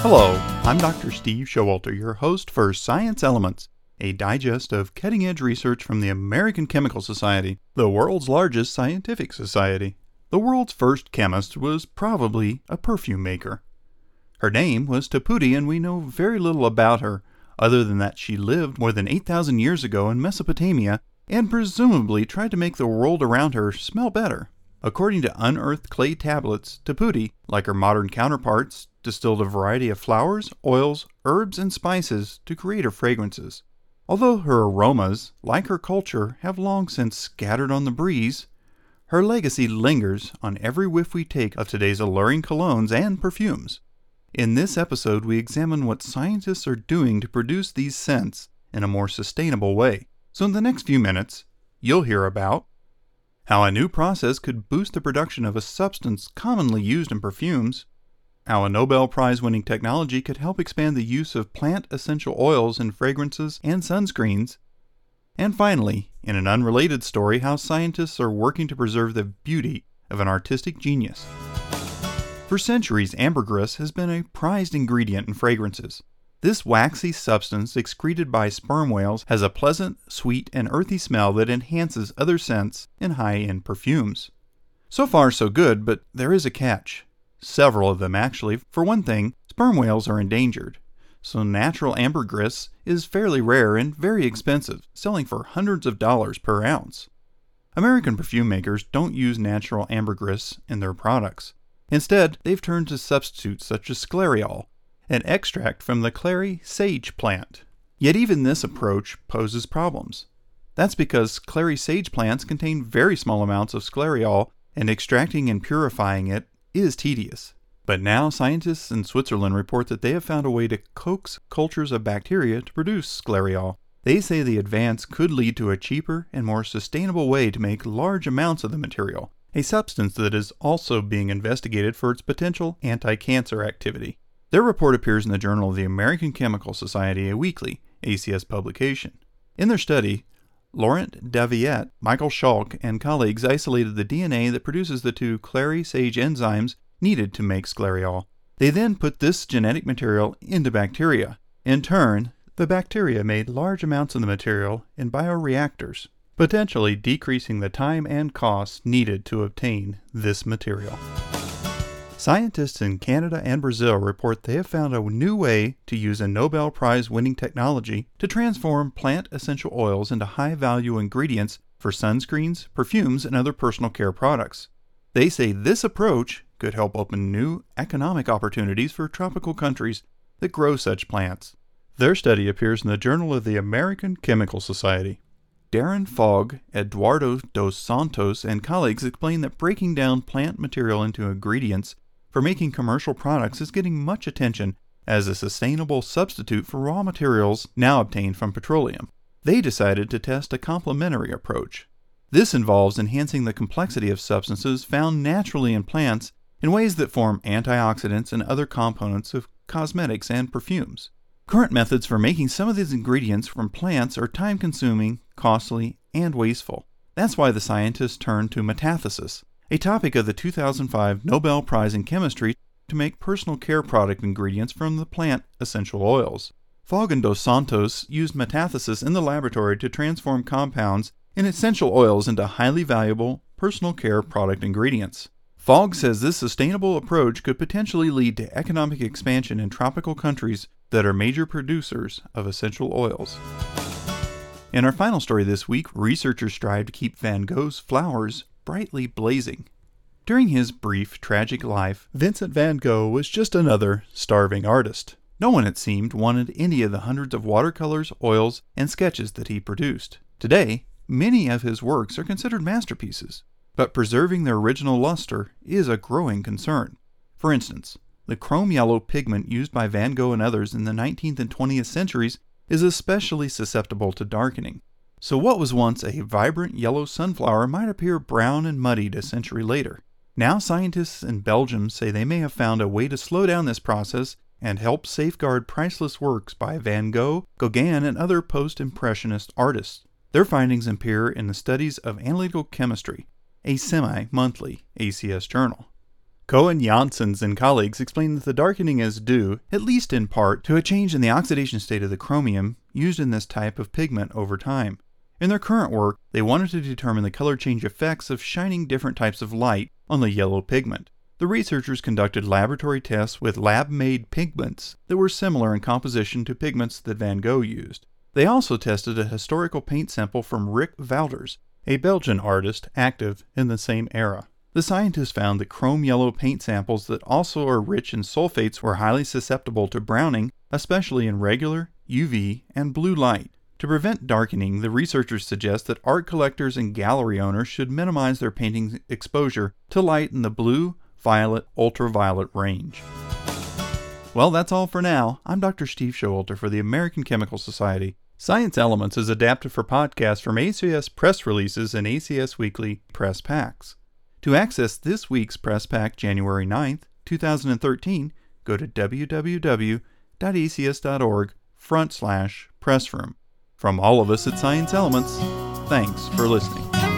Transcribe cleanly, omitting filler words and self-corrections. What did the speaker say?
Hello, I'm Dr. Steve Showalter, your host for Science Elements, a digest of cutting-edge research from the American Chemical Society, the world's largest scientific society. The world's first chemist was probably a perfume maker. Her name was Taputi, and we know very little about her, other than that she lived more than 8,000 years ago in Mesopotamia and presumably tried to make the world around her smell better. According to unearthed clay tablets, Taputi, like her modern counterparts, distilled a variety of flowers, oils, herbs, and spices to create her fragrances. Although her aromas, like her culture, have long since scattered on the breeze, her legacy lingers on every whiff we take of today's alluring colognes and perfumes. In this episode, we examine what scientists are doing to produce these scents in a more sustainable way. So in the next few minutes, you'll hear about how a new process could boost the production of a substance commonly used in perfumes, how a Nobel Prize-winning technology could help expand the use of plant essential oils in fragrances and sunscreens, and finally, in an unrelated story, how scientists are working to preserve the beauty of an artistic genius. For centuries, ambergris has been a prized ingredient in fragrances. This waxy substance excreted by sperm whales has a pleasant, sweet, and earthy smell that enhances other scents in high-end perfumes. So far, so good, but there is a catch. Several of them, actually. For one thing, sperm whales are endangered, so natural ambergris is fairly rare and very expensive, selling for hundreds of dollars per ounce. American perfume makers don't use natural ambergris in their products. Instead, they've turned to substitutes such as sclareol, an extract from the clary sage plant. Yet even this approach poses problems. That's because clary sage plants contain very small amounts of sclareol, and extracting and purifying it is tedious. But now scientists in Switzerland report that they have found a way to coax cultures of bacteria to produce sclareol. They say the advance could lead to a cheaper and more sustainable way to make large amounts of the material, a substance that is also being investigated for its potential anti-cancer activity. Their report appears in the Journal of the American Chemical Society, a weekly ACS publication. In their study, Laurent Daviet, Michael Schalk, and colleagues isolated the DNA that produces the two clary sage enzymes needed to make sclareol. They then put this genetic material into bacteria. In turn, the bacteria made large amounts of the material in bioreactors, potentially decreasing the time and costs needed to obtain this material. Scientists in Canada and Brazil report they have found a new way to use a Nobel Prize-winning technology to transform plant essential oils into high-value ingredients for sunscreens, perfumes, and other personal care products. They say this approach could help open new economic opportunities for tropical countries that grow such plants. Their study appears in the Journal of the American Chemical Society. Darren Fogg, Eduardo dos Santos, and colleagues explain that breaking down plant material into ingredients for making commercial products is getting much attention as a sustainable substitute for raw materials now obtained from petroleum. They decided to test a complementary approach. This involves enhancing the complexity of substances found naturally in plants in ways that form antioxidants and other components of cosmetics and perfumes. Current methods for making some of these ingredients from plants are time-consuming, costly, and wasteful. That's why the scientists turned to metathesis, a topic of the 2005 Nobel Prize in Chemistry, to make personal care product ingredients from the plant essential oils. Fogg and dos Santos used metathesis in the laboratory to transform compounds in essential oils into highly valuable personal care product ingredients. Fogg says this sustainable approach could potentially lead to economic expansion in tropical countries that are major producers of essential oils. In our final story this week, researchers strive to keep Van Gogh's flowers brightly blazing. During his brief, tragic life, Vincent van Gogh was just another starving artist. No one, it seemed, wanted any of the hundreds of watercolors, oils, and sketches that he produced. Today, many of his works are considered masterpieces, but preserving their original luster is a growing concern. For instance, the chrome yellow pigment used by Van Gogh and others in the 19th and 20th centuries is especially susceptible to darkening. So what was once a vibrant yellow sunflower might appear brown and muddied a century later. Now scientists in Belgium say they may have found a way to slow down this process and help safeguard priceless works by Van Gogh, Gauguin, and other post-impressionist artists. Their findings appear in the Studies of Analytical Chemistry, a semi-monthly ACS journal. Cohen-Janssens and colleagues explain that the darkening is due, at least in part, to a change in the oxidation state of the chromium used in this type of pigment over time. In their current work, they wanted to determine the color change effects of shining different types of light on the yellow pigment. The researchers conducted laboratory tests with lab-made pigments that were similar in composition to pigments that Van Gogh used. They also tested a historical paint sample from Rick Wouters, a Belgian artist active in the same era. The scientists found that chrome yellow paint samples that also are rich in sulfates were highly susceptible to browning, especially in regular, UV, and blue light. To prevent darkening, the researchers suggest that art collectors and gallery owners should minimize their painting's exposure to light in the blue, violet, ultraviolet range. Well, that's all for now. I'm Dr. Steve Showalter for the American Chemical Society. Science Elements is adapted for podcasts from ACS press releases and ACS Weekly press packs. To access this week's press pack, January 9th, 2013, go to www.acs.org/pressroom. From all of us at Science Elements, thanks for listening.